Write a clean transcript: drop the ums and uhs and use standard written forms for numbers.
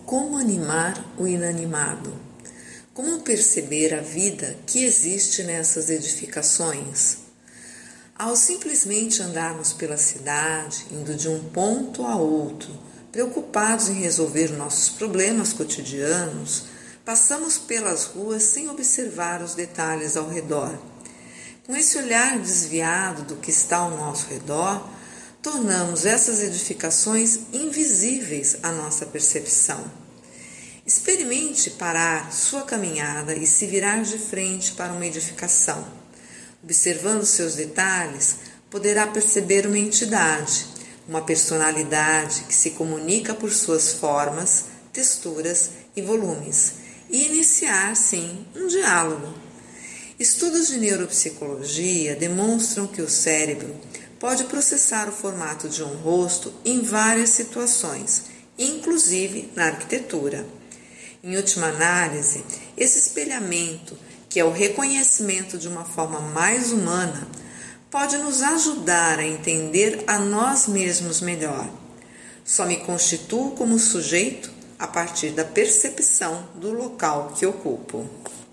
Como animar o inanimado? Como perceber a vida que existe nessas edificações? Ao simplesmente andarmos pela cidade, indo de um ponto a outro, preocupados em resolver nossos problemas cotidianos, passamos pelas ruas sem observar os detalhes ao redor. Com esse olhar desviado do que está ao nosso redor, tornamos essas edificações invisíveis à nossa percepção. Experimente parar sua caminhada e se virar de frente para uma edificação. Observando seus detalhes, poderá perceber uma entidade, uma personalidade que se comunica por suas formas, texturas e volumes, e iniciar, sim, um diálogo. Estudos de neuropsicologia demonstram que o cérebro pode processar o formato de um rosto em várias situações, inclusive na arquitetura. Em última análise, esse espelhamento, que é o reconhecimento de uma forma mais humana, pode nos ajudar a entender a nós mesmos melhor. Só me constituo como sujeito a partir da percepção do local que ocupo.